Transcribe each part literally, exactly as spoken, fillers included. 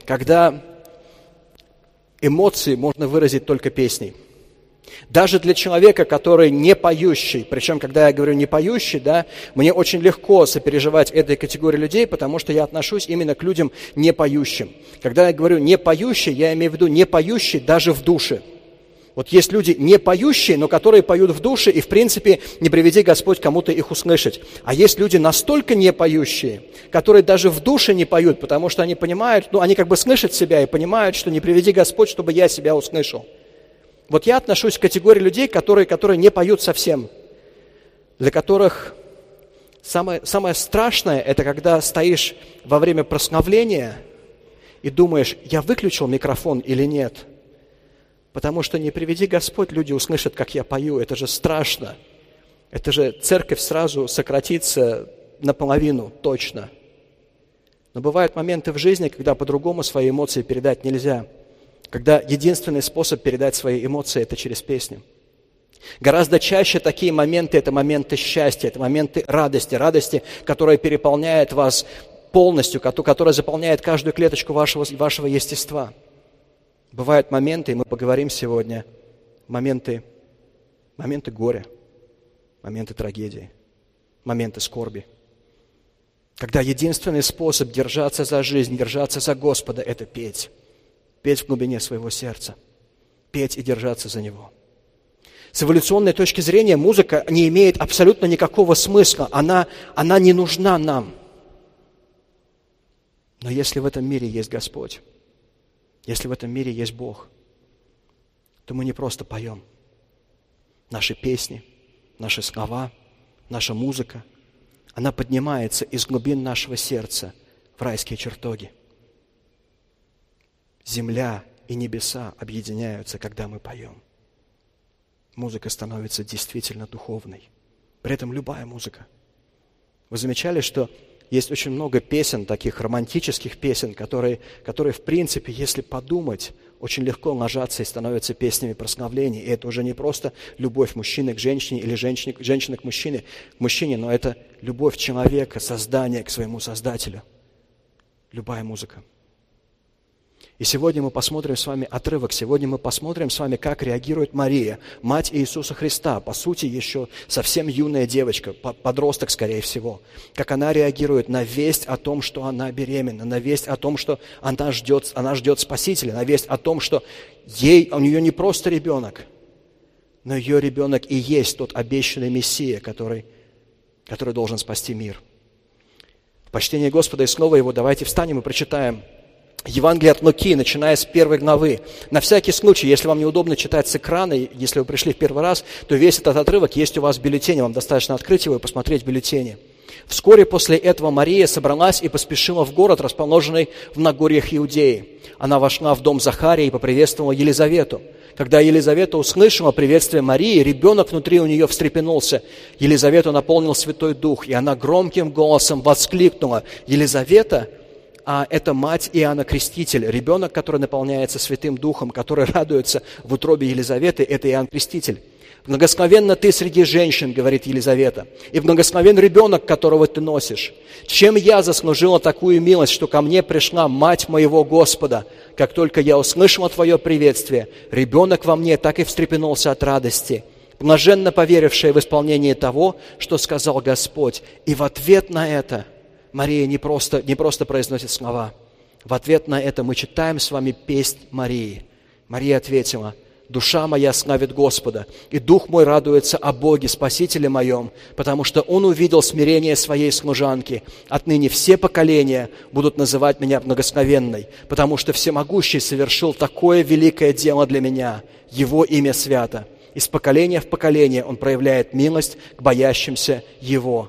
когда эмоции можно выразить только песней. Даже для человека, который не поющий, причем, когда я говорю не поющий, да, мне очень легко сопереживать этой категории людей, потому что я отношусь именно к людям не поющим. Когда я говорю не поющий, я имею в виду не поющий даже в душе. Вот есть люди не поющие, но которые поют в душе, и, в принципе, не приведи Господь кому-то их услышать. А есть люди настолько не поющие, которые даже в душе не поют, потому что они понимают, ну, они как бы слышат себя и понимают, что не приведи Господь, чтобы я себя услышал. Вот я отношусь к категории людей, которые, которые не поют совсем, для которых самое, самое страшное – это когда стоишь во время прославления и думаешь, я выключил микрофон или нет. Потому что не приведи Господь, люди услышат, как я пою. Это же страшно. Это же церковь сразу сократится наполовину, точно. Но бывают моменты в жизни, когда по-другому свои эмоции передать нельзя. Когда единственный способ передать свои эмоции – это через песню. Гораздо чаще такие моменты – это моменты счастья, это моменты радости, радости, которая переполняет вас полностью, которая заполняет каждую клеточку вашего, вашего естества. Бывают моменты, и мы поговорим сегодня, моменты, моменты горя, моменты трагедии, моменты скорби. Когда единственный способ держаться за жизнь, держаться за Господа – это петь. Петь в глубине своего сердца. Петь и держаться за Него. С эволюционной точки зрения музыка не имеет абсолютно никакого смысла. Она, она не нужна нам. Но если в этом мире есть Господь, если в этом мире есть Бог, то мы не просто поем. Наши песни, наши слова, наша музыка, она поднимается из глубин нашего сердца в райские чертоги. Земля и небеса объединяются, когда мы поем. Музыка становится действительно духовной. При этом любая музыка. Вы замечали, что есть очень много песен, таких романтических песен, которые, которые, в принципе, если подумать, очень легко ложатся и становятся песнями прославления. И это уже не просто любовь мужчины к женщине или женщины, женщины к мужчине, к мужчине, но это любовь человека, создание к своему Создателю. Любая музыка. И сегодня мы посмотрим с вами отрывок, сегодня мы посмотрим с вами, как реагирует Мария, мать Иисуса Христа, по сути, еще совсем юная девочка, подросток, скорее всего, как она реагирует на весть о том, что она беременна, на весть о том, что она ждет, она ждет Спасителя, на весть о том, что ей, у нее не просто ребенок, но ее ребенок и есть тот обещанный Мессия, который, который должен спасти мир. В почтении Господа и Слова Его давайте встанем и прочитаем Евангелие от Луки, начиная с первой главы. На всякий случай, если вам неудобно читать с экрана, если вы пришли в первый раз, то весь этот отрывок есть у вас в бюллетене. Вам достаточно открыть его и посмотреть в бюллетене. Вскоре после этого Мария собралась и поспешила в город, расположенный в Нагорьях Иудеи. Она вошла в дом Захарии и поприветствовала Елизавету. Когда Елизавета услышала приветствие Марии, ребенок внутри у нее встрепенулся. Елизавету наполнил Святой Дух, и она громким голосом воскликнула: «Елизавета!» А это мать Иоанна Крестителя, ребенок, который наполняется Святым Духом, который радуется в утробе Елизаветы, это Иоанн Креститель. «Благословенна ты среди женщин, — говорит Елизавета, — и благословен ребенок, которого ты носишь. Чем я заслужила такую милость, что ко мне пришла мать моего Господа? Как только я услышала твое приветствие, ребенок во мне так и встрепенулся от радости. Блаженно поверившая в исполнение того, что сказал Господь». И в ответ на это Мария не просто, не просто произносит слова. В ответ на это мы читаем с вами песнь Марии. Мария ответила: «Душа моя славит Господа, и дух мой радуется о Боге, Спасителе моем, потому что Он увидел смирение своей служанки. Отныне все поколения будут называть меня благословенной, потому что Всемогущий совершил такое великое дело для меня. Его имя свято. Из поколения в поколение Он проявляет милость к боящимся Его.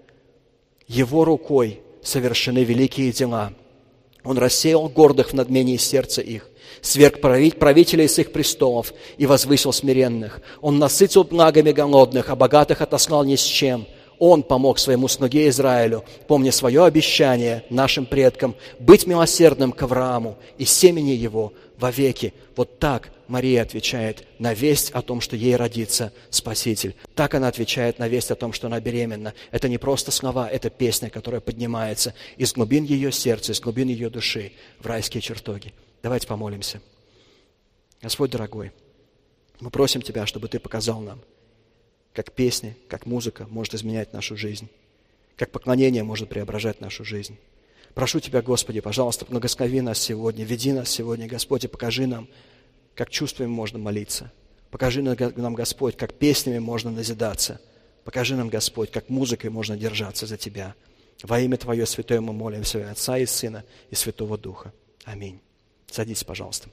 Его рукой совершены великие дела. Он рассеял гордых в надмении сердца их, сверг правителей с их престолов и возвысил смиренных. Он насытил благами голодных, а богатых отослал ни с чем. Он помог своему слуге Израилю, помня свое обещание нашим предкам, быть милосердным к Аврааму и семени его вовеки. Вот так Мария отвечает на весть о том, что ей родится Спаситель. Так она отвечает на весть о том, что она беременна. Это не просто слова, это песня, которая поднимается из глубин ее сердца, из глубин ее души в райские чертоги. Давайте помолимся. Господь дорогой, мы просим Тебя, чтобы Ты показал нам, как песни, как музыка может изменять нашу жизнь, как поклонение может преображать нашу жизнь. Прошу Тебя, Господи, пожалуйста, благослови нас сегодня, веди нас сегодня, Господь, и покажи нам, как чувствами можно молиться. Покажи нам, Господь, как песнями можно назидаться. Покажи нам, Господь, как музыкой можно держаться за Тебя. Во имя Твое святое мы молимся, и Отца, и Сына, и Святого Духа. Аминь. Садитесь, пожалуйста.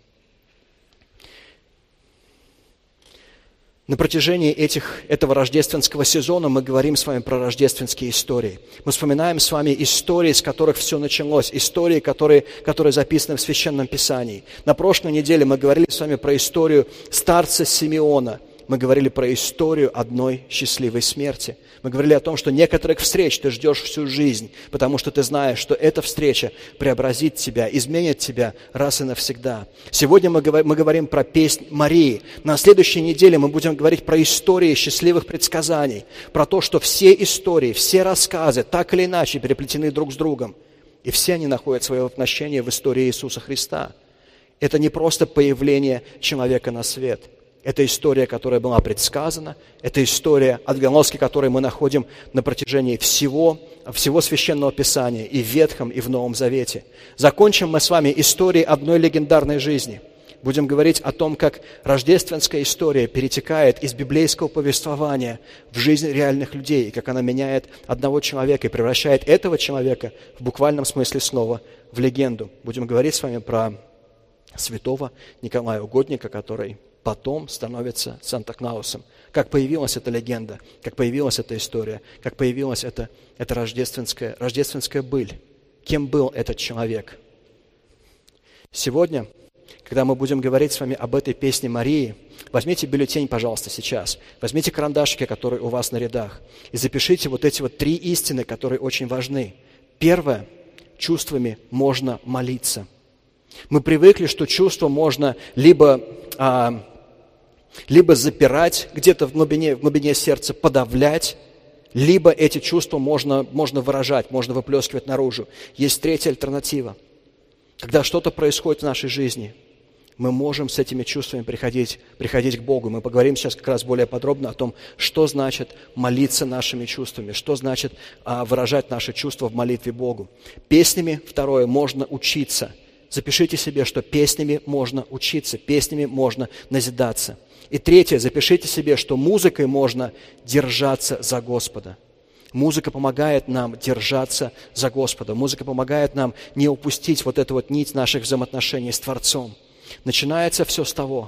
На протяжении этих, этого рождественского сезона мы говорим с вами про рождественские истории. Мы вспоминаем с вами истории, с которых все началось, истории, которые, которые записаны в Священном Писании. На прошлой неделе мы говорили с вами про историю старца Симеона. Мы говорили про историю одной счастливой смерти. Мы говорили о том, что некоторых встреч ты ждешь всю жизнь, потому что ты знаешь, что эта встреча преобразит тебя, изменит тебя раз и навсегда. Сегодня мы говорим про песнь Марии. На следующей неделе мы будем говорить про истории счастливых предсказаний, про то, что все истории, все рассказы так или иначе переплетены друг с другом. И все они находят свое воплощение в истории Иисуса Христа. Это не просто появление человека на свет. Это история, которая была предсказана. Это история, отголоски которой мы находим на протяжении всего, всего Священного Писания и в Ветхом, и в Новом Завете. Закончим мы с вами историей одной легендарной жизни. Будем говорить о том, как рождественская история перетекает из библейского повествования в жизнь реальных людей, и как она меняет одного человека и превращает этого человека в буквальном смысле слова в легенду. Будем говорить с вами про святого Николая Угодника, который потом становится Санта-Клаусом. Как появилась эта легенда, как появилась эта история, как появилась эта, эта рождественская, рождественская быль. Кем был этот человек? Сегодня, когда мы будем говорить с вами об этой песне Марии, возьмите бюллетень, пожалуйста, сейчас. Возьмите карандашики, которые у вас на рядах, и запишите вот эти вот три истины, которые очень важны. Первое. Чувствами можно молиться. Мы привыкли, что чувства можно либо... А, либо запирать где-то в глубине, в глубине сердца, подавлять, либо эти чувства можно, можно выражать, можно выплескивать наружу. Есть третья альтернатива. Когда что-то происходит в нашей жизни, мы можем с этими чувствами приходить, приходить к Богу. Мы поговорим сейчас как раз более подробно о том, что значит молиться нашими чувствами, что значит а, выражать наши чувства в молитве Богу. Песнями, второе, можно учиться. Запишите себе, что песнями можно учиться, песнями можно назидаться. И третье, запишите себе, что музыкой можно держаться за Господа. Музыка помогает нам держаться за Господа. Музыка помогает нам не упустить вот эту вот нить наших взаимоотношений с Творцом. Начинается все с того,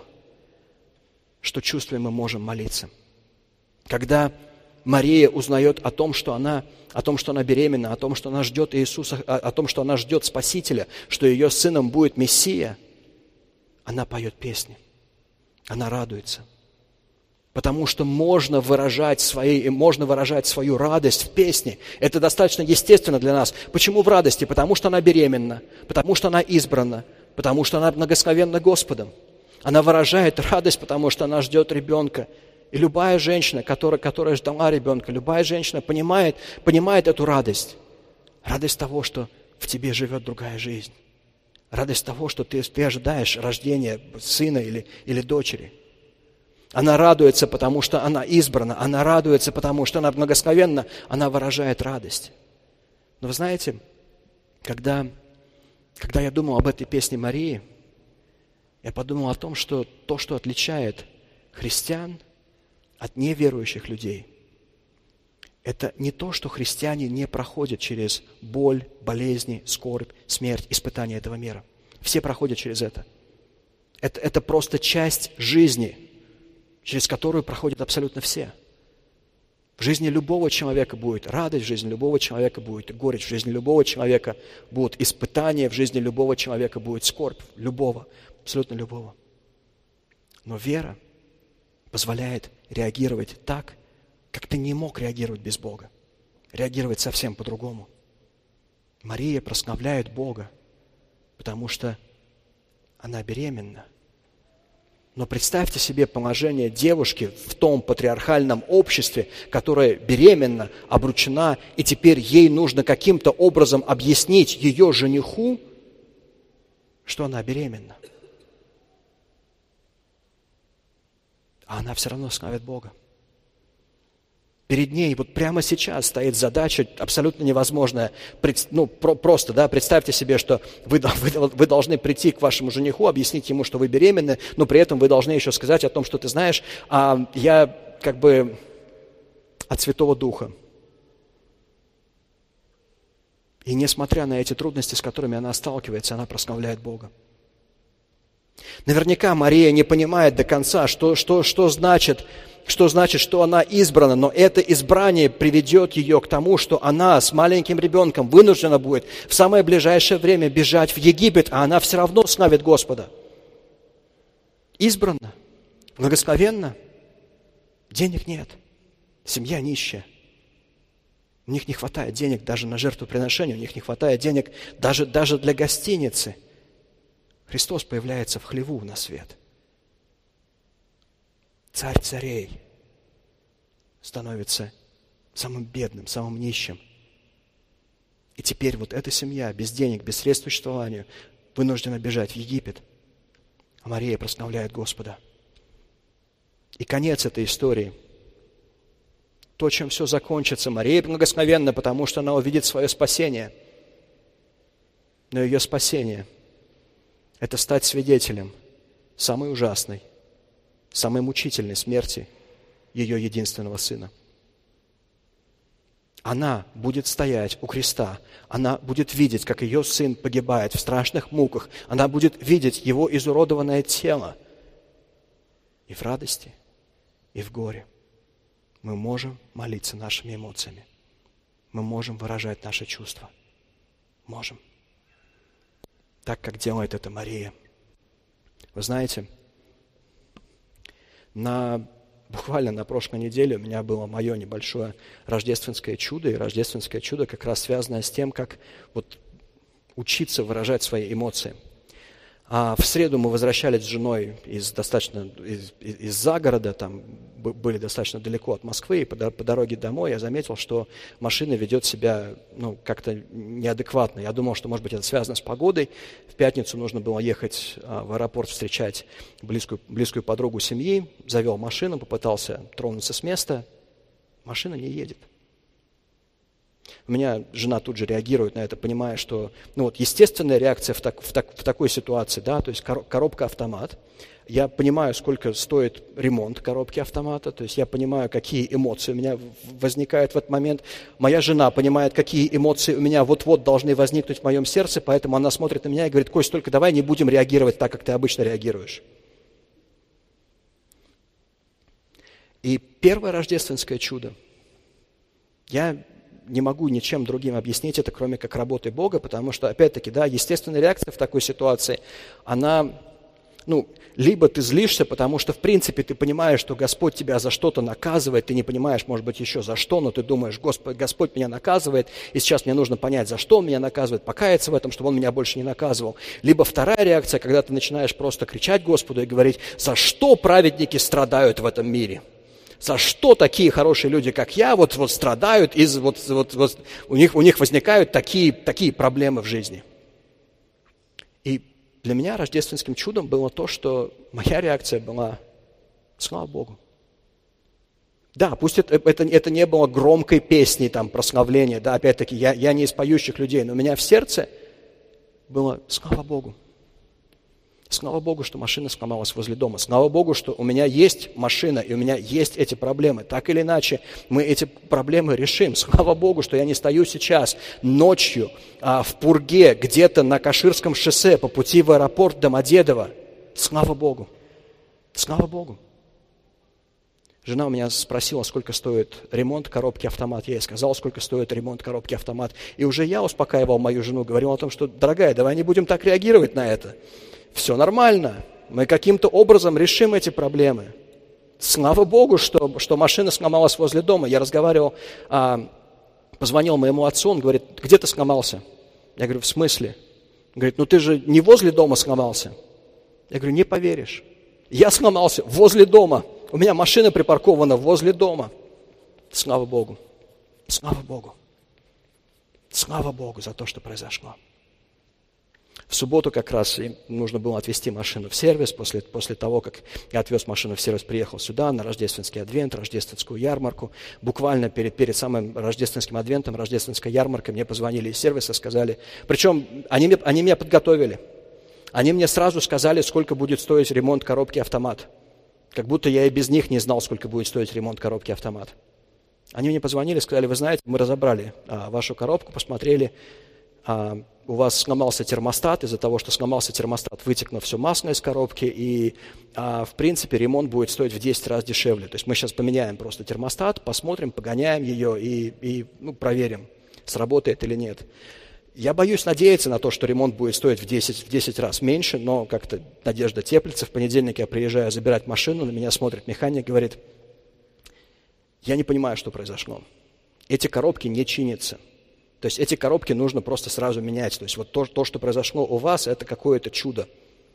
что чувствами мы можем молиться. Когда Мария узнает о том, что она, о том, что она беременна, о том, что она ждет Иисуса, о, о том, что она ждет Спасителя, что ее сыном будет Мессия, она поет песни, она радуется. Потому что можно выражать, свои, можно выражать свою радость в песне. Это достаточно естественно для нас. Почему в радости? Потому что она беременна, потому что она избрана, потому что она благословенна Господом. Она выражает радость, потому что она ждет ребенка. И любая женщина, которая, которая ждала ребенка, любая женщина понимает, понимает эту радость. Радость того, что в тебе живет другая жизнь. Радость того, что ты, ты ожидаешь рождения сына или, или дочери. Она радуется, потому что она избрана. Она радуется, потому что она благословенна. Она выражает радость. Но вы знаете, когда, когда я думал об этой песне Марии, я подумал о том, что то, что отличает христиан от неверующих людей, это не то, что христиане не проходят через боль, болезни, скорбь, смерть, испытания этого мира. Все проходят через это. Это, это просто часть жизни, через которую проходят абсолютно все. В жизни любого человека будет радость, в жизни любого человека будет горечь, в жизни любого человека будут испытания, в жизни любого человека будет скорбь. Любого, абсолютно любого. Но вера позволяет реагировать так, как ты не мог реагировать без Бога. реагировать совсем по-другому. Мария прославляет Бога, потому что она беременна. Но представьте себе положение девушки в том патриархальном обществе, которая беременна, обручена, и теперь ей нужно каким-то образом объяснить ее жениху, что она беременна. А она все равно славит Бога. Перед ней вот прямо сейчас стоит задача абсолютно невозможная. Ну, про, просто, да, представьте себе, что вы, вы, вы должны прийти к вашему жениху, объяснить ему, что вы беременны, но при этом вы должны еще сказать о том, что ты знаешь, а я как бы от Святого Духа. И несмотря на эти трудности, с которыми она сталкивается, она прославляет Бога. Наверняка Мария не понимает до конца, что, что, что значит... Что значит, что она избрана, но это избрание приведет ее к тому, что она с маленьким ребенком вынуждена будет в самое ближайшее время бежать в Египет, а она все равно славит Господа. Избрана, благословенна, денег нет, семья нищая. У них не хватает денег даже на жертвоприношение, у них не хватает денег даже, даже для гостиницы. Христос появляется в хлеву на свет. Царь царей становится самым бедным, самым нищим. И теперь вот эта семья без денег, без средств к существованию вынуждена бежать в Египет. А Мария прославляет Господа. И конец этой истории. То, чем все закончится. Мария благословенна, потому что она увидит свое спасение. Но ее спасение – это стать свидетелем самой ужасной, самой мучительной смерти ее единственного сына. Она будет стоять у креста, она будет видеть, как ее сын погибает в страшных муках, она будет видеть его изуродованное тело. И в радости, и в горе мы можем молиться нашими эмоциями. Мы можем выражать наши чувства. Можем. Так, как делает это Мария. Вы знаете, На, буквально на прошлой неделе у меня было мое небольшое рождественское чудо, и рождественское чудо как раз связано с тем, как вот учиться выражать свои эмоции. А в среду мы возвращались с женой из достаточно из, из загорода, там были достаточно далеко от Москвы, и по, по дороге домой я заметил, что машина ведет себя ну, как-то неадекватно. Я думал, что, может быть, это связано с погодой. В пятницу нужно было ехать а, в аэропорт встречать близкую, близкую подругу семьи. Завел машину, попытался тронуться с места. Машина не едет. У меня жена тут же реагирует на это, понимая, что ну вот, естественная реакция в, так, в, так, в такой ситуации, да, то есть коробка-автомат. Я понимаю, сколько стоит ремонт коробки автомата, то есть я понимаю, какие эмоции у меня возникают в этот момент. Моя жена понимает, какие эмоции у меня вот-вот должны возникнуть в моем сердце, поэтому она смотрит на меня и говорит: Кость, только давай не будем реагировать так, как ты обычно реагируешь. И первое рождественское чудо. Я не могу ничем другим объяснить это, кроме как работы Бога, потому что, опять-таки, да, естественная реакция в такой ситуации, она, ну, либо ты злишься, потому что, в принципе, ты понимаешь, что Господь тебя за что-то наказывает, ты не понимаешь, может быть, еще за что, но ты думаешь: Господь, Господь меня наказывает, и сейчас мне нужно понять, за что Он меня наказывает, покаяться в этом, чтобы Он меня больше не наказывал. Либо вторая реакция, когда ты начинаешь просто кричать Господу и говорить: за что праведники страдают в этом мире? За что такие хорошие люди, как я, вот, вот страдают, из, вот, вот, вот, у, них, у них возникают такие, такие проблемы в жизни. И для меня рождественским чудом было то, что моя реакция была: слава Богу. Да, пусть это, это, это не было громкой песней, там, прославления, да, опять-таки, я, я не из поющих людей, но у меня в сердце было: слава Богу. Слава Богу, что машина сломалась возле дома. Слава Богу, что у меня есть машина, и у меня есть эти проблемы. Так или иначе, мы эти проблемы решим. Слава Богу, что я не стою сейчас ночью а, в пурге, где-то на Каширском шоссе по пути в аэропорт Домодедово. Слава Богу. Слава Богу. Жена у меня спросила, сколько стоит ремонт коробки автомат. Я ей сказал, сколько стоит ремонт коробки автомат. И уже я успокаивал мою жену, говорил о том, что: дорогая, давай не будем так реагировать на это. Все нормально, мы каким-то образом решим эти проблемы. Слава Богу, что, что машина сломалась возле дома. Я разговаривал а, Позвонил моему отцу, он говорит: где ты сломался? Я говорю: в смысле? Он говорит: ну ты же не возле дома сломался. Я говорю: не поверишь. Я сломался возле дома. У меня машина припаркована возле дома. Слава Богу. Слава Богу. Слава Богу за то, что произошло. В субботу как раз им нужно было отвезти машину в сервис. После, после того, как я отвез машину в сервис, приехал сюда на рождественский адвент, рождественскую ярмарку. Буквально перед, перед самым рождественским адвентом, рождественской ярмаркой мне позвонили из сервиса, сказали... Причем они, они меня подготовили. Они мне сразу сказали, сколько будет стоить ремонт коробки автомат. Как будто я и без них не знал, сколько будет стоить ремонт коробки автомат. Они мне позвонили, сказали: вы знаете, мы разобрали а, вашу коробку, посмотрели, а, у вас сломался термостат, из-за того, что сломался термостат, вытекло все масло из коробки, и, а, в принципе, ремонт будет стоить в десять раз дешевле. То есть мы сейчас поменяем просто термостат, посмотрим, погоняем ее и, и ну, проверим, сработает или нет. Я боюсь надеяться на то, что ремонт будет стоить в десять, в десять раз меньше, но как-то надежда теплится. В понедельник я приезжаю забирать машину, на меня смотрит механик, говорит: я не понимаю, что произошло. Эти коробки не чинятся. То есть эти коробки нужно просто сразу менять. То есть вот то, то, что произошло у вас, это какое-то чудо.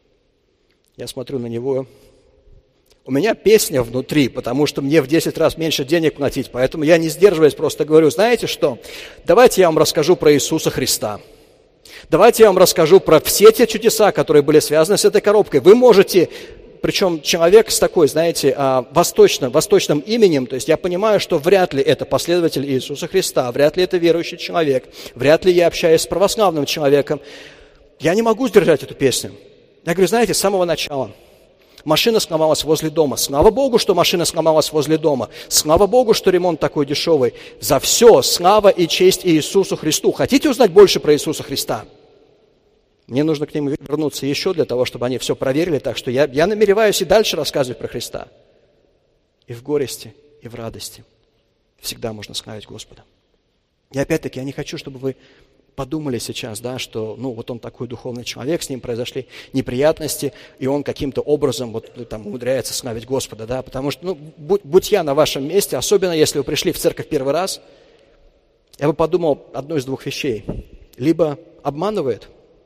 Я смотрю на него. У меня песня внутри, потому что мне в десять раз меньше денег платить, поэтому я, не сдерживаясь, просто говорю: знаете что, давайте я вам расскажу про Иисуса Христа. Давайте я вам расскажу про все те чудеса, которые были связаны с этой коробкой. Вы можете, причем человек с такой, знаете, восточным, восточным именем, то есть я понимаю, что вряд ли это последователь Иисуса Христа, вряд ли это верующий человек, вряд ли я общаюсь с православным человеком. Я не могу сдержать эту песню. Я говорю: знаете, с самого начала. Машина сломалась возле дома. Слава Богу, что машина сломалась возле дома. Слава Богу, что ремонт такой дешевый. За все слава и честь Иисусу Христу. Хотите узнать больше про Иисуса Христа? Мне нужно к ним вернуться еще для того, чтобы они все проверили. Так что я, я намереваюсь и дальше рассказывать про Христа. И в горести, и в радости всегда можно славить Господа. И опять-таки, я не хочу, чтобы вы подумали сейчас, да, что, ну, вот он такой духовный человек, с ним произошли неприятности, и он каким-то образом вот там умудряется славить Господа, да, потому что, ну, будь, будь я на вашем месте, особенно если вы пришли в церковь первый раз, я бы подумал одну из двух вещей. Либо обманывает,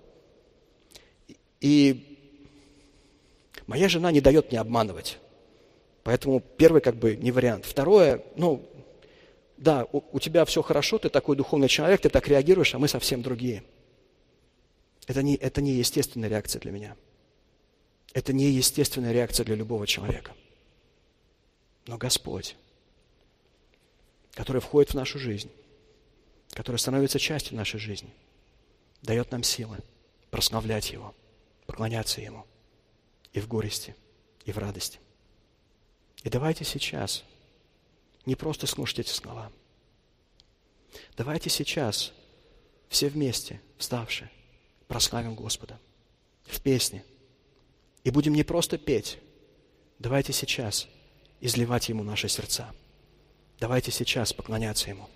и моя жена не дает мне обманывать, поэтому первый как бы не вариант. Второе, ну, да, у, у тебя все хорошо, ты такой духовный человек, ты так реагируешь, а мы совсем другие. Это не, это не естественная реакция для меня. Это не естественная реакция для любого человека. Но Господь, который входит в нашу жизнь, который становится частью нашей жизни, дает нам силы прославлять Его, поклоняться Ему и в горести, и в радости. И давайте сейчас не просто слушать эти слова. Давайте сейчас все вместе, вставшие, прославим Господа в песне. И будем не просто петь. Давайте сейчас изливать Ему наши сердца. Давайте сейчас поклоняться Ему.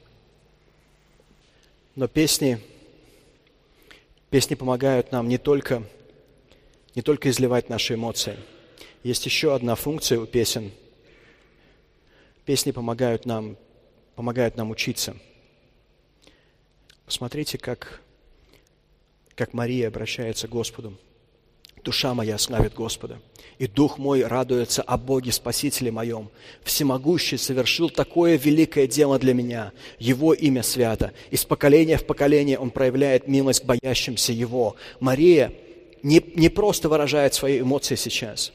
Но песни, песни помогают нам не только, не только изливать наши эмоции. Есть еще одна функция у песен. Песни помогают нам, помогают нам учиться. Посмотрите, как, как Мария обращается к Господу. «Душа моя славит Господа, и дух мой радуется о Боге Спасителе моем. Всемогущий совершил такое великое дело для меня. Его имя свято. Из поколения в поколение Он проявляет милость к боящимся Его». Мария не, не просто выражает свои эмоции сейчас.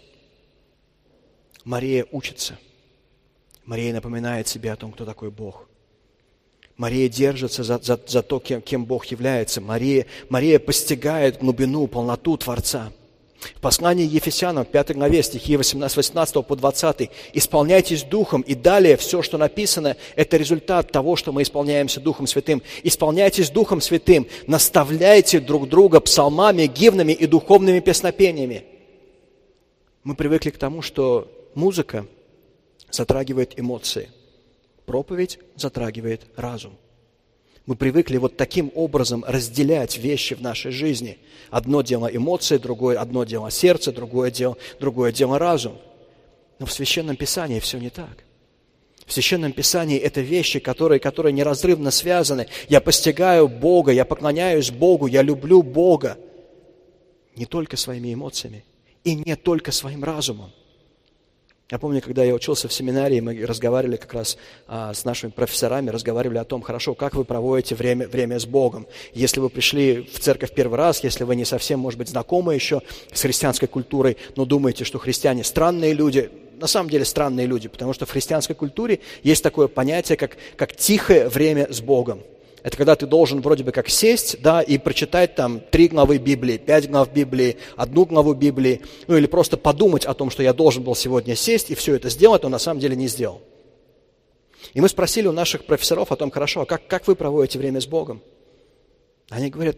Мария учится. Мария напоминает себе о том, кто такой Бог. Мария держится за, за, за то, кем, кем Бог является. Мария, Мария постигает глубину, полноту Творца. В послании Ефесянам, в пятой главе, стихи восемнадцать, восемнадцатого по двадцатый, «Исполняйтесь Духом». И далее все, что написано, это результат того, что мы исполняемся Духом Святым. «Исполняйтесь Духом Святым, наставляйте друг друга псалмами, гимнами и духовными песнопениями». Мы привыкли к тому, что музыка затрагивает эмоции. Проповедь затрагивает разум. Мы привыкли вот таким образом разделять вещи в нашей жизни. Одно дело эмоции, другое, одно дело сердце, другое дело, другое дело разум. Но в Священном Писании все не так. В Священном Писании это вещи, которые, которые неразрывно связаны. Я постигаю Бога, я поклоняюсь Богу, я люблю Бога. Не только своими эмоциями и не только своим разумом. Я помню, когда я учился в семинарии, мы разговаривали как раз а, с нашими профессорами, разговаривали о том, хорошо, как вы проводите время, время с Богом. Если вы пришли в церковь первый раз, если вы не совсем, может быть, знакомы еще с христианской культурой, но думаете, что христиане странные люди, на самом деле странные люди, потому что в христианской культуре есть такое понятие, как, как тихое время с Богом. Это когда ты должен вроде бы как сесть, да, и прочитать там три главы Библии, пять глав Библии, одну главу Библии, ну или просто подумать о том, что я должен был сегодня сесть и все это сделать, но на самом деле не сделал. И мы спросили у наших профессоров о том, хорошо, а как, как вы проводите время с Богом? Они говорят,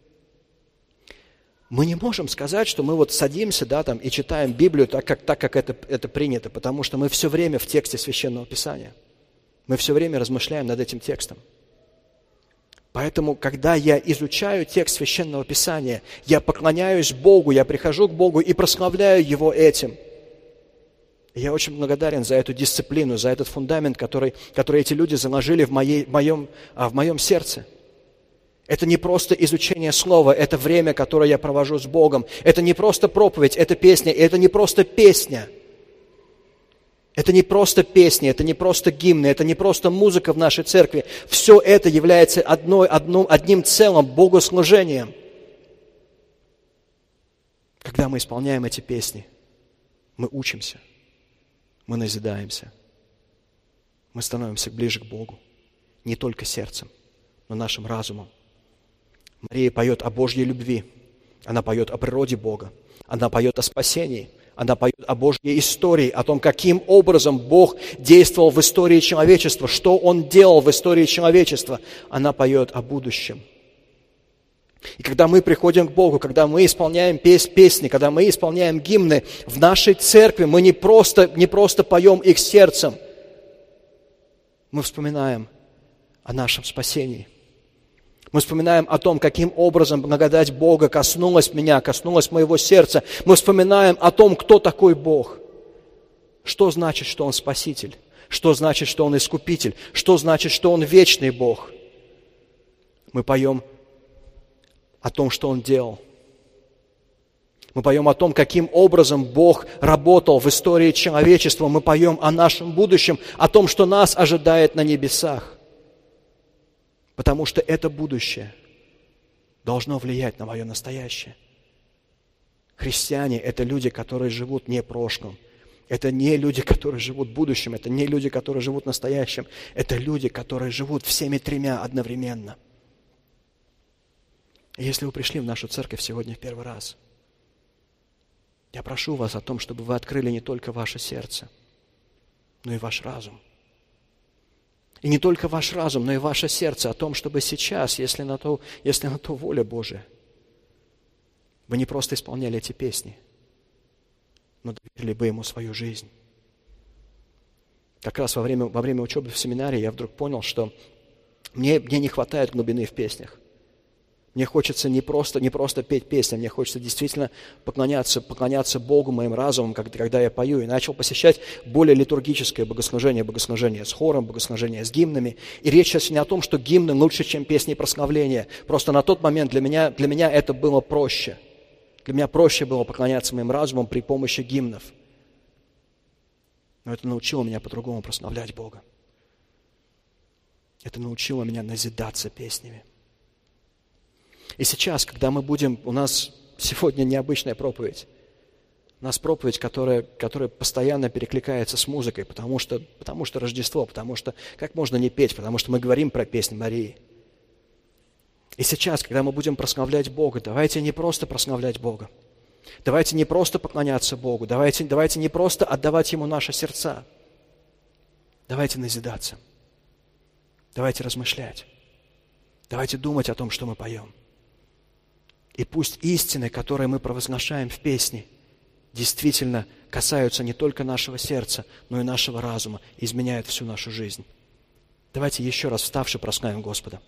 мы не можем сказать, что мы вот садимся, да, там, и читаем Библию так, как, так, как это, это принято, потому что мы все время в тексте Священного Писания. Мы все время размышляем над этим текстом. Поэтому, когда я изучаю текст Священного Писания, я поклоняюсь Богу, я прихожу к Богу и прославляю Его этим. И я очень благодарен за эту дисциплину, за этот фундамент, который, который эти люди заложили в, моей, в, моем, в моем сердце. Это не просто изучение слова, это время, которое я провожу с Богом. Это не просто проповедь, это песня, и это не просто песня. Это не просто песни, это не просто гимны, это не просто музыка в нашей церкви. Все это является одной, одном, одним целым богослужением. Когда мы исполняем эти песни, мы учимся, мы назидаемся, мы становимся ближе к Богу. Не только сердцем, но нашим разумом. Мария поет о Божьей любви, она поет о природе Бога, она поет о спасении. Она поет о Божьей истории, о том, каким образом Бог действовал в истории человечества, что Он делал в истории человечества. Она поет о будущем. И когда мы приходим к Богу, когда мы исполняем песни, когда мы исполняем гимны в нашей церкви, мы не просто, не просто поем их сердцем, мы вспоминаем о нашем спасении. Мы вспоминаем о том, каким образом благодать Бога коснулась меня, коснулась моего сердца. Мы вспоминаем о том, кто такой Бог. Что значит, что Он Спаситель? Что значит, что Он Искупитель? Что значит, что Он вечный Бог? Мы поем о том, что Он делал. Мы поем о том, каким образом Бог работал в истории человечества. Мы поем о нашем будущем, о том, что нас ожидает на небесах. Потому что это будущее должно влиять на мое настоящее. Христиане – это люди, которые живут не прошлым. Это не люди, которые живут будущим. Это не люди, которые живут настоящим. Это люди, которые живут всеми тремя одновременно. И если вы пришли в нашу церковь сегодня в первый раз, я прошу вас о том, чтобы вы открыли не только ваше сердце, но и ваш разум. И не только ваш разум, но и ваше сердце о том, чтобы сейчас, если на то, если на то воля Божия, вы не просто исполняли эти песни, но доверили бы Ему свою жизнь. Как раз во время, во время учебы в семинарии я вдруг понял, что мне, мне не хватает глубины в песнях. Мне хочется не просто, не просто петь песни, мне хочется действительно поклоняться, поклоняться Богу моим разумом, когда я пою. И начал посещать более литургическое богослужение, богослужение с хором, богослужение с гимнами. И речь сейчас не о том, что гимны лучше, чем песни прославления. Просто на тот момент для меня, для меня это было проще. Для меня проще было поклоняться моим разумом при помощи гимнов. Но это научило меня по-другому прославлять Бога. Это научило меня назидаться песнями. И сейчас, когда мы будем, у нас сегодня необычная проповедь. У нас проповедь, которая, которая постоянно перекликается с музыкой, потому что, потому что Рождество, потому что как можно не петь, потому что мы говорим про песнь Марии. И сейчас, когда мы будем прославлять Бога, давайте не просто прославлять Бога. Давайте не просто поклоняться Богу, давайте, давайте не просто отдавать Ему наши сердца. Давайте назидаться. Давайте размышлять. Давайте думать о том, что мы поем. И пусть истины, которые мы провозглашаем в песне, действительно касаются не только нашего сердца, но и нашего разума, и изменяют всю нашу жизнь. Давайте еще раз вставши прославим Господа.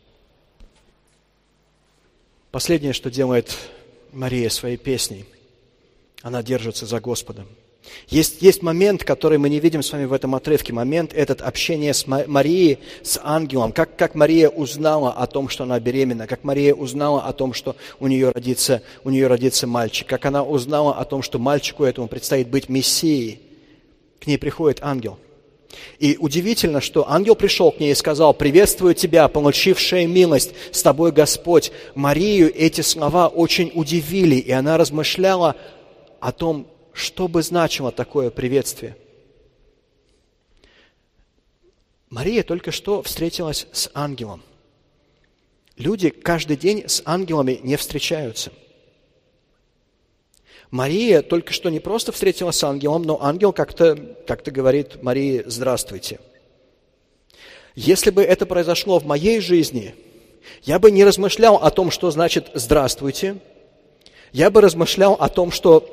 Последнее, что делает Мария своей песней, она держится за Господа. Есть, есть момент, который мы не видим с вами в этом отрывке, момент этот общения с Марией, с ангелом, как, как Мария узнала о том, что она беременна, как Мария узнала о том, что у нее родится, у нее родится мальчик, как она узнала о том, что мальчику этому предстоит быть Мессией. К ней приходит ангел. И удивительно, что ангел пришел к ней и сказал: «Приветствую тебя, получившая милость, с тобой Господь». Марию эти слова очень удивили, и она размышляла о том, что бы значило такое приветствие. Мария только что встретилась с ангелом. Люди каждый день с ангелами не встречаются. Мария только что не просто встретилась с ангелом, но ангел как-то, как-то говорит Марии: «Здравствуйте». Если бы это произошло в моей жизни, я бы не размышлял о том, что значит «здравствуйте». Я бы размышлял о том, что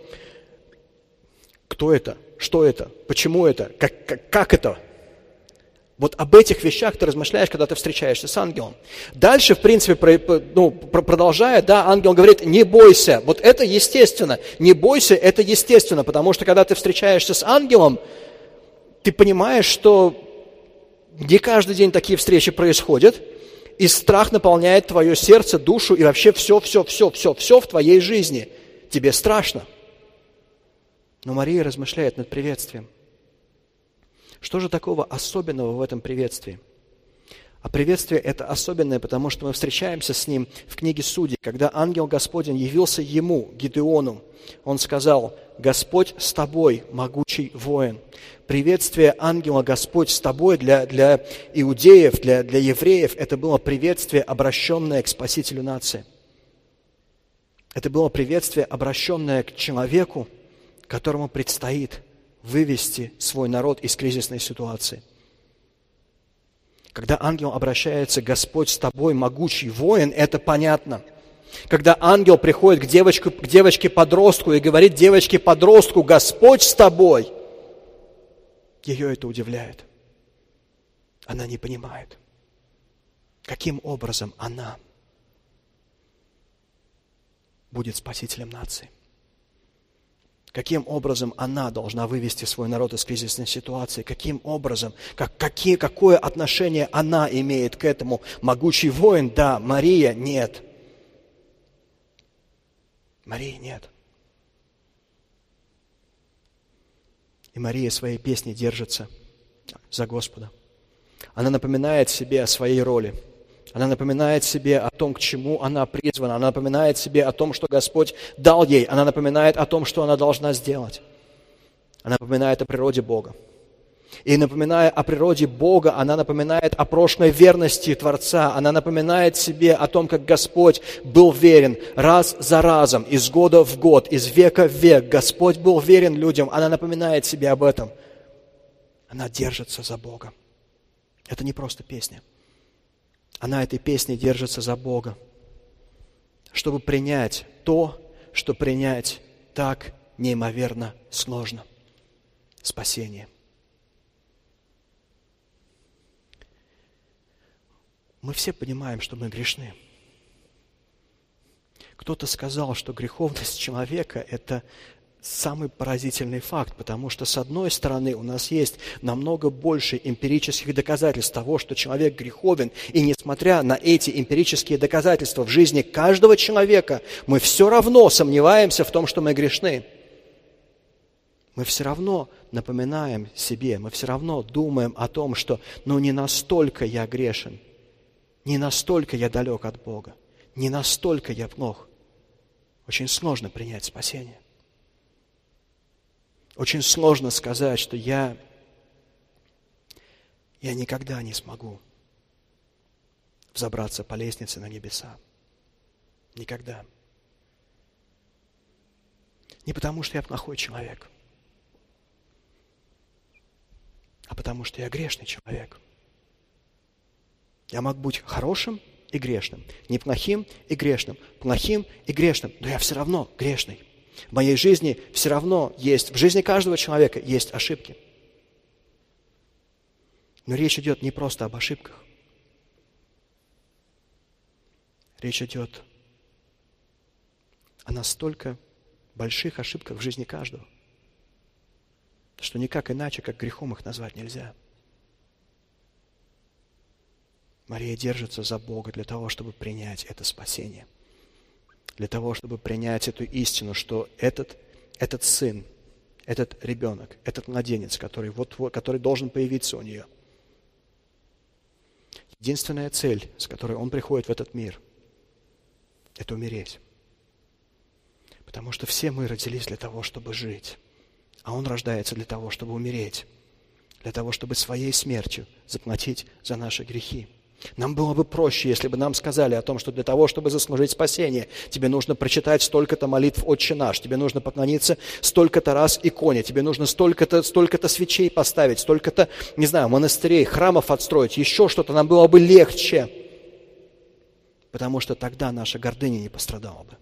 кто это, что это, почему это, как, как, как это. Вот об этих вещах ты размышляешь, когда ты встречаешься с ангелом. Дальше, в принципе, про, ну, продолжая, да, ангел говорит: не бойся. Вот это естественно. Не бойся, это естественно, потому что когда ты встречаешься с ангелом, ты понимаешь, что не каждый день такие встречи происходят, и страх наполняет твое сердце, душу и вообще все, все, все, все, все в твоей жизни. Тебе страшно. Но Мария размышляет над приветствием. Что же такого особенного в этом приветствии? А приветствие это особенное, потому что мы встречаемся с ним в книге Судей, когда ангел Господень явился ему, Гидеону. Он сказал: «Господь с тобой, могучий воин». Приветствие ангела «Господь с тобой» для, для иудеев, для, для евреев, это было приветствие, обращенное к Спасителю нации. Это было приветствие, обращенное к человеку, которому предстоит вывести свой народ из кризисной ситуации. Когда ангел обращается: «Господь с тобой, могучий воин», это понятно. Когда ангел приходит к девочке, к девочке-подростку и говорит девочке-подростку: «Господь с тобой», ее это удивляет. Она не понимает, каким образом она будет спасителем нации. Каким образом она должна вывести свой народ из кризисной ситуации? Каким образом? Как, какие, какое отношение она имеет к этому? Могучий воин, да. Мария, нет. Марии нет. И Мария своей песней держится за Господа. Она напоминает себе о своей роли. Она напоминает себе о том, к чему она призвана. Она напоминает себе о том, что Господь дал ей. Она напоминает о том, что она должна сделать. Она напоминает о природе Бога. И напоминая о природе Бога, она напоминает о прошлой верности Творца. Она напоминает себе о том, как Господь был верен раз за разом, из года в год, из века в век. Господь был верен людям. Она напоминает себе об этом. Она держится за Бога. Это не просто песня. Она этой песней держится за Бога, чтобы принять то, что принять так неимоверно сложно. Спасение. Мы все понимаем, что мы грешны. Кто-то сказал, что греховность человека – это самый поразительный факт, потому что, с одной стороны, у нас есть намного больше эмпирических доказательств того, что человек греховен, и несмотря на эти эмпирические доказательства в жизни каждого человека, мы все равно сомневаемся в том, что мы грешны. Мы все равно напоминаем себе, мы все равно думаем о том, что ну не настолько я грешен, не настолько я далек от Бога, не настолько я плох. Очень сложно принять спасение. Очень сложно сказать, что я, я никогда не смогу взобраться по лестнице на небеса. Никогда. Не потому, что я плохой человек, а потому, что я грешный человек. Я могу быть хорошим и грешным, неплохим и грешным, плохим и грешным, но я все равно грешный. В моей жизни все равно есть, в жизни каждого человека есть ошибки. Но речь идет не просто об ошибках. Речь идет о настолько больших ошибках в жизни каждого, что никак иначе, как грехом их назвать нельзя. Мария держится за Бога для того, чтобы принять это спасение. Для того, чтобы принять эту истину, что этот, этот сын, этот ребенок, этот младенец, который, вот, который должен появиться у нее, единственная цель, с которой он приходит в этот мир, это умереть. Потому что все мы родились для того, чтобы жить. А он рождается для того, чтобы умереть. Для того, чтобы своей смертью заплатить за наши грехи. Нам было бы проще, если бы нам сказали о том, что для того, чтобы заслужить спасение, тебе нужно прочитать столько-то молитв «Отче наш», тебе нужно поклониться столько-то раз иконе, тебе нужно столько-то, столько-то свечей поставить, столько-то, не знаю, монастырей, храмов отстроить, еще что-то, нам было бы легче. Потому что тогда наша гордыня не пострадала бы.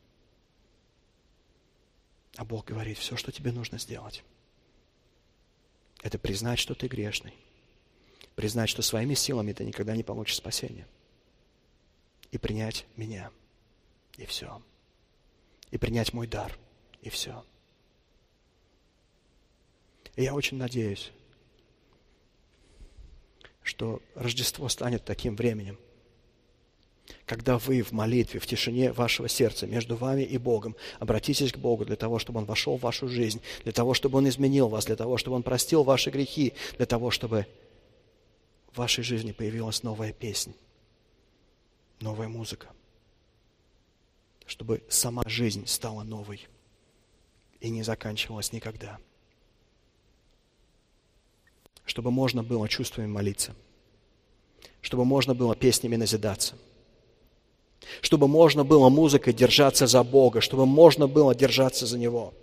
А Бог говорит, все, что тебе нужно сделать, это признать, что ты грешный. Признать, что своими силами ты никогда не получишь спасения. И принять меня. И все. И принять мой дар. И все. И я очень надеюсь, что Рождество станет таким временем, когда вы в молитве, в тишине вашего сердца, между вами и Богом, обратитесь к Богу для того, чтобы Он вошел в вашу жизнь, для того, чтобы Он изменил вас, для того, чтобы Он простил ваши грехи, для того, чтобы в вашей жизни появилась новая песня, новая музыка, чтобы сама жизнь стала новой и не заканчивалась никогда. Чтобы можно было чувствами молиться, чтобы можно было песнями назидаться, чтобы можно было музыкой держаться за Бога, чтобы можно было держаться за Него.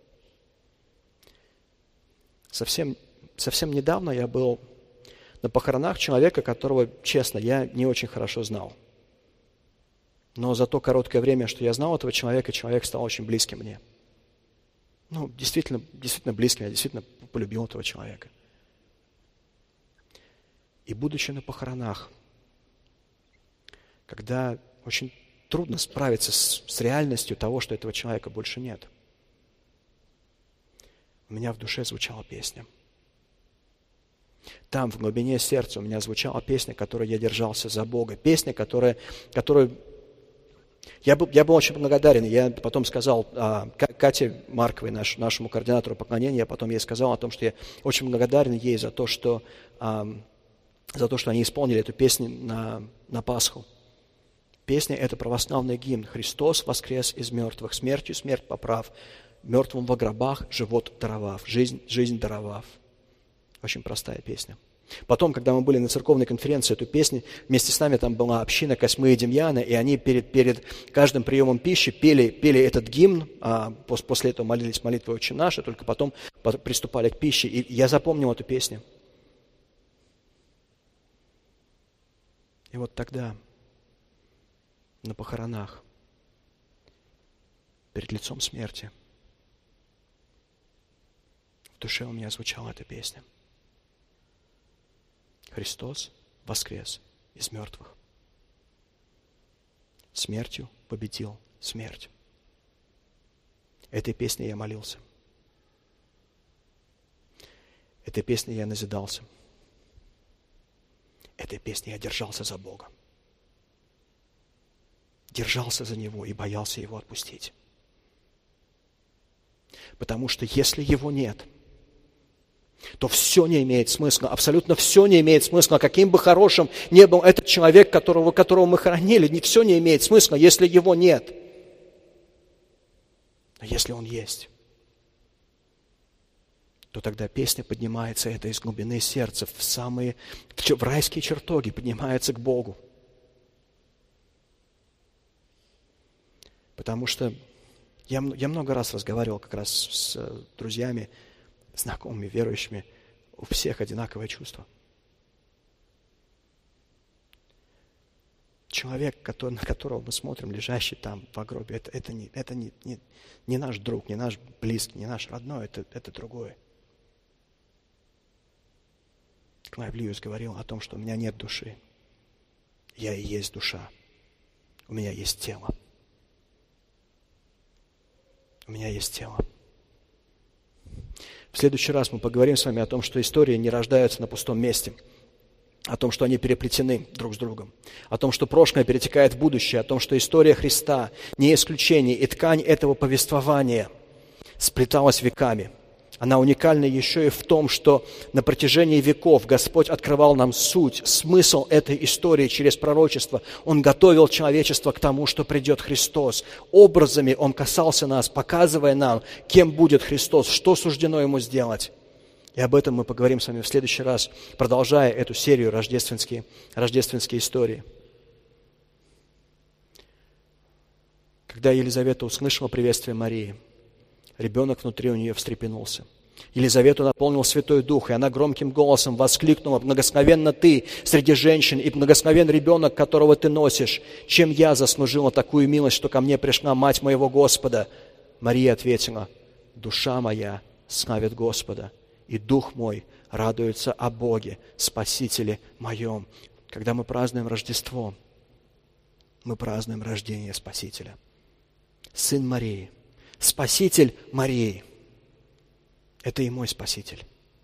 Совсем, совсем недавно я был на похоронах человека, которого, честно, я не очень хорошо знал. Но за то короткое время, что я знал этого человека, человек стал очень близким мне. Ну, действительно, действительно близким, я действительно полюбил этого человека. И будучи на похоронах, когда очень трудно справиться с, с реальностью того, что этого человека больше нет, у меня в душе звучала песня. Там, в глубине сердца, у меня звучала песня, которой я держался за Бога. Песня, которая, которую... Я был, я был очень благодарен. Я потом сказал а, Кате Марковой, наш, нашему координатору поклонения, я потом ей сказал о том, что я очень благодарен ей за то, что, а, за то, что они исполнили эту песню на, на Пасху. Песня – это православный гимн. «Христос воскрес из мертвых, смертью смерть поправ, мертвым во гробах живот даровав, жизнь, жизнь даровав». Очень простая песня. Потом, когда мы были на церковной конференции, эту песню, вместе с нами там была община Косьмы и Демьяна, и они перед, перед каждым приемом пищи пели, пели этот гимн, а после этого молились молитвой «Отче наш», и только потом приступали к пище. И я запомнил эту песню. И вот тогда, на похоронах, перед лицом смерти, в душе у меня звучала эта песня. Христос воскрес из мертвых. Смертью победил смерть. Этой песней я молился. Этой песней я назидался. Этой песней я держался за Бога. Держался за Него и боялся Его отпустить. Потому что если Его нет, то все не имеет смысла, абсолютно все не имеет смысла. Каким бы хорошим ни был этот человек, которого, которого мы хоронили, не все не имеет смысла, если его нет. Но если он есть, то тогда песня поднимается, это из глубины сердца, в самые, в райские чертоги поднимается к Богу. Потому что я, я много раз разговаривал как раз с друзьями, знакомыми, верующими, у всех одинаковое чувство. Человек, который, на которого мы смотрим, лежащий там в гробе, это, это, не, это не, не, не наш друг, не наш близкий, не наш родной, это, это другое. Клайв Льюис говорил о том, что у меня нет души. Я и есть душа. У меня есть тело. У меня есть тело. В следующий раз мы поговорим с вами о том, что истории не рождаются на пустом месте, о том, что они переплетены друг с другом, о том, что прошлое перетекает в будущее, о том, что история Христа не исключение, и ткань этого повествования сплеталась веками. Она уникальна еще и в том, что на протяжении веков Господь открывал нам суть, смысл этой истории через пророчество. Он готовил человечество к тому, что придет Христос. Образами Он касался нас, показывая нам, кем будет Христос, что суждено Ему сделать. И об этом мы поговорим с вами в следующий раз, продолжая эту серию рождественские, рождественские истории. Когда Елизавета услышала приветствие Марии, ребенок внутри у нее встрепенулся. Елизавету наполнил Святой Дух, и она громким голосом воскликнула: «Благословенна ты среди женщин, и благословен ребенок, которого ты носишь. Чем я заслужила такую милость, что ко мне пришла мать моего Господа?» Мария ответила: «Душа моя славит Господа, и дух мой радуется о Боге, Спасителе моем». Когда мы празднуем Рождество, мы празднуем рождение Спасителя. Сын Марии, Спаситель Марии. Это и мой Спаситель.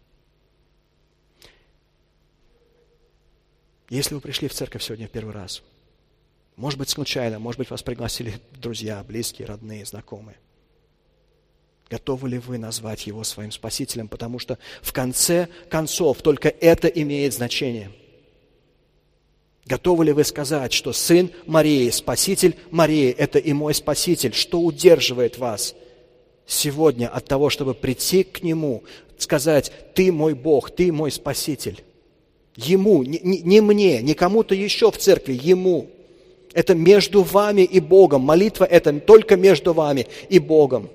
Если вы пришли в церковь сегодня в первый раз, может быть, случайно, может быть, вас пригласили друзья, близкие, родные, знакомые, готовы ли вы назвать Его своим Спасителем? Потому что в конце концов только это имеет значение. Готовы ли вы сказать, что Сын Марии, Спаситель Марии, это и мой Спаситель? Что удерживает вас сегодня от того, чтобы прийти к Нему, сказать: «Ты мой Бог, Ты мой Спаситель»? Ему, не, не, не мне, не кому-то еще в церкви, Ему. Это между вами и Богом. Молитва это только между вами и Богом.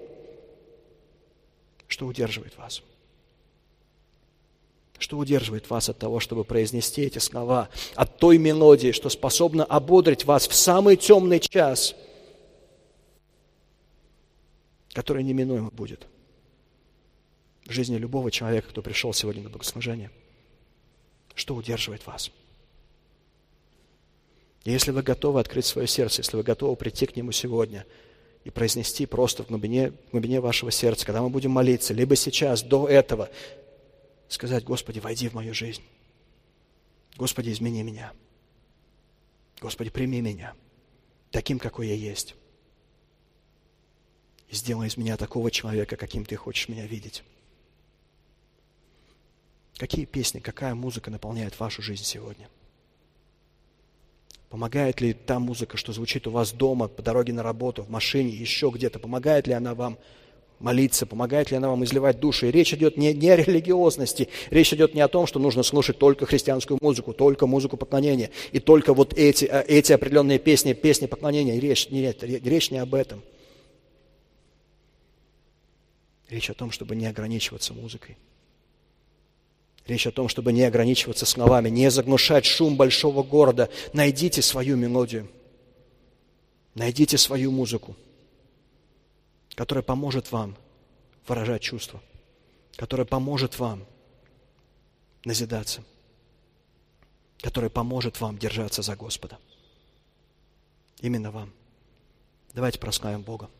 Что удерживает вас? Что удерживает вас от того, чтобы произнести эти слова, от той мелодии, что способна ободрить вас в самый темный час, который неминуемо будет в жизни любого человека, кто пришел сегодня на богослужение? Что удерживает вас? И если вы готовы открыть свое сердце, если вы готовы прийти к Нему сегодня и произнести просто в глубине, в глубине вашего сердца, когда мы будем молиться, либо сейчас, до этого, сказать: «Господи, войди в мою жизнь. Господи, измени меня. Господи, прими меня таким, какой я есть. И сделай из меня такого человека, каким Ты хочешь меня видеть». Какие песни, какая музыка наполняет вашу жизнь сегодня? Помогает ли та музыка, что звучит у вас дома, по дороге на работу, в машине, еще где-то? Помогает ли она вам молиться? Помогает ли она вам изливать душу? И речь идет не, не о религиозности. Речь идет не о том, что нужно слушать только христианскую музыку, только музыку поклонения, и только вот эти, эти определенные песни, песни поклонения. Речь, нет, речь не об этом. Речь о том, чтобы не ограничиваться музыкой. Речь о том, чтобы не ограничиваться словами, не заглушать шум большого города. Найдите свою мелодию. Найдите свою музыку, которая поможет вам выражать чувства, которая поможет вам назидаться, которая поможет вам держаться за Господа. Именно вам. Давайте прославим Бога.